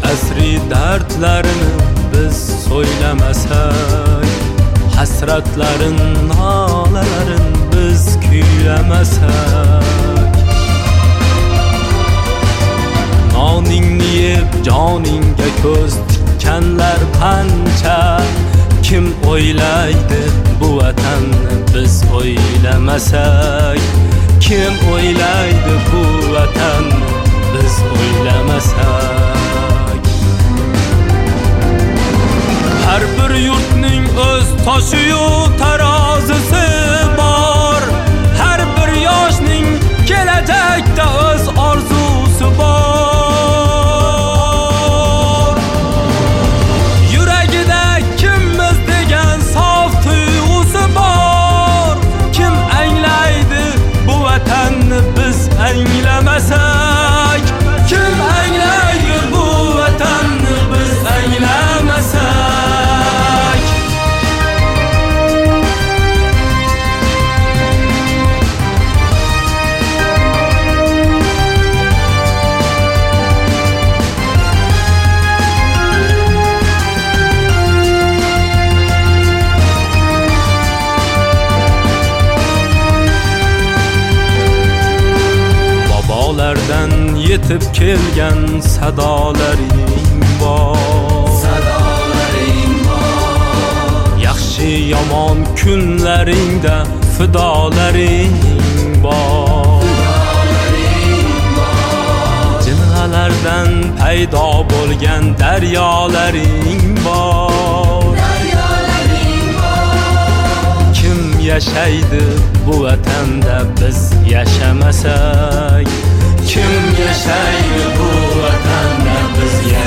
asri dardlarini biz so'ylamasak, hasratlarin nolalarin biz kuylamasak, noningni yeb joningga ko'z tikkanlar qancha, kim o'ylaydi bu vatanni biz o'ylamasak, kim o'ylaydi bu vatanni biz o'ylamasak. Har bir yurtning o'z toshiyu tarozisi bor, har bir yoshning kelajakda o'z orzusi bor. Yuragida kimmiz degan sof tuyg'usi bor, kim anglaydi bu vatanni biz anglamasak, kim anglaydi bu vatanni biz anglamasak. Babolardan yetib kelgan sadolaring bor, yaxshi yomon kunlaringda fidolaring bor, jilg'alardan paydo bo'lgan daryolaring bor. Kim yashaydi bu vatanda biz yashamasak, kim yashaydi bu vatanda biz